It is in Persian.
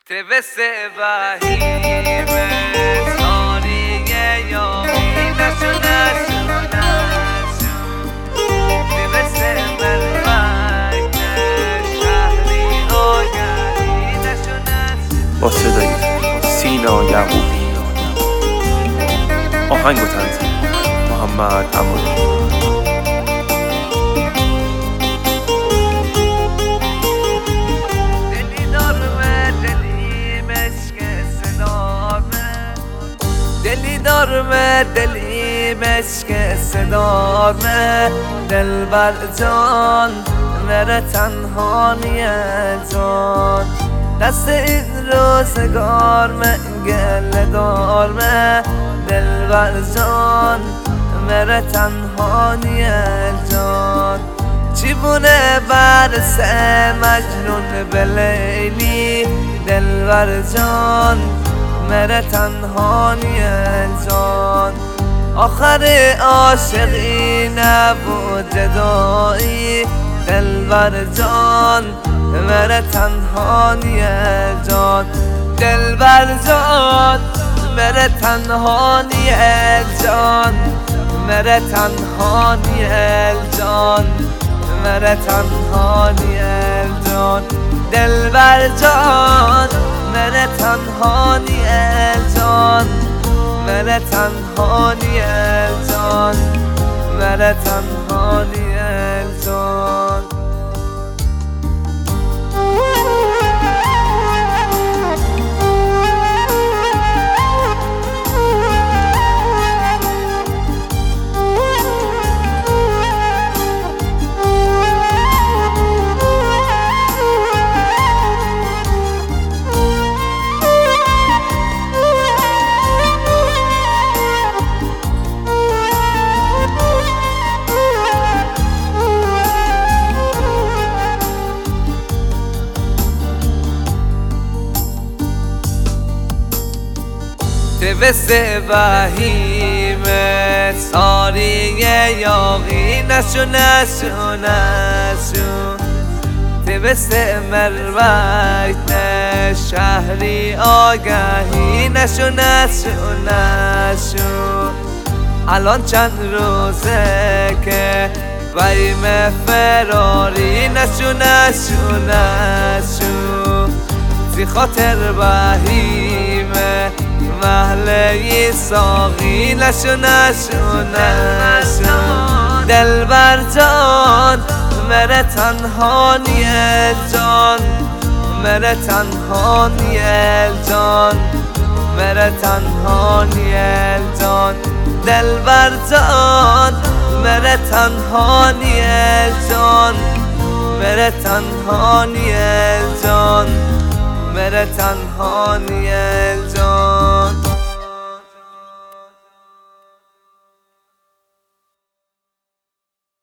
تبس بهیم ساریه یامی نشو نشو نشو تبس مروک شهری آگهی نشو نشو. با صدای سینا یعقوبی، آهنگ و تنظیم محمد امانی. دلی دارمه دلی مشک صدامه دلبر جان نره تنهانیه جان دست این روزگار من گله دارمه دلبر جان نره تنهانیه جان چی بونه برسه مجنون به لیلی دلبر جان میره تنهانی جان آخر عاشقی نبود جدایی دلبر جان میره تنهانی جان دلبر جان میره تنهانی جان میره تنهانی جان میره تنهانی جان دلبر جان میره تنهانی جان میره تنهانی جان میره تنهانی جان تبس بهیم ساریه یاغی نشو نشو نشو تبس مروک شهری آگهی نشو نشو نشو الان چند روزه که بریم فراری نشو نشو نشو زی خاطر بهیم محله ساقی نشو نشو نشو دلبر جان میره تنهانی جان میره تنهانی جان میره تنهانی جان دلبر جان میره تنهانی جان میره تنهانی جان میره تنهانی